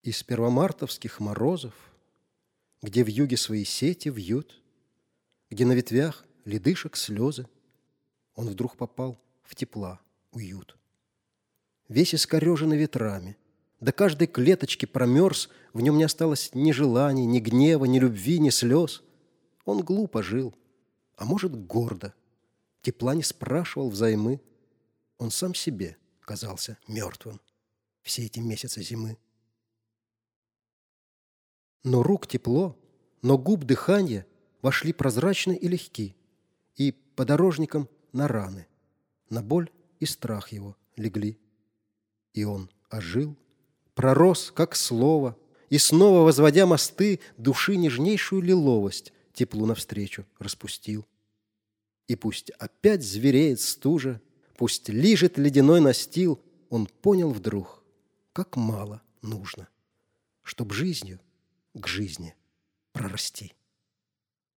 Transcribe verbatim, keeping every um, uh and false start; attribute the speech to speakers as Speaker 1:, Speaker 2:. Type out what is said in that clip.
Speaker 1: Из первомартовских морозов, где вьюги свои сети вьют, где на ветвях ледышек слезы, он вдруг попал в тепла, уют. Весь искореженный ветрами, до каждой клеточки промерз, в нем не осталось ни желаний, ни гнева, ни любви, ни слез. Он глупо жил, а может, гордо, тепла не спрашивал взаймы. Он сам себе казался мертвым все эти месяцы зимы. Но рук тепло, но губ дыханье вошли прозрачны и легки, и подорожником на раны, на боль и страх его легли. И он ожил, пророс, как слово, и снова, возводя мосты, души нежнейшую лиловость теплу навстречу распустил. И пусть опять звереет стужа, пусть лижет ледяной настил, он понял вдруг, как мало нужно, чтоб жизнью к жизни прорасти.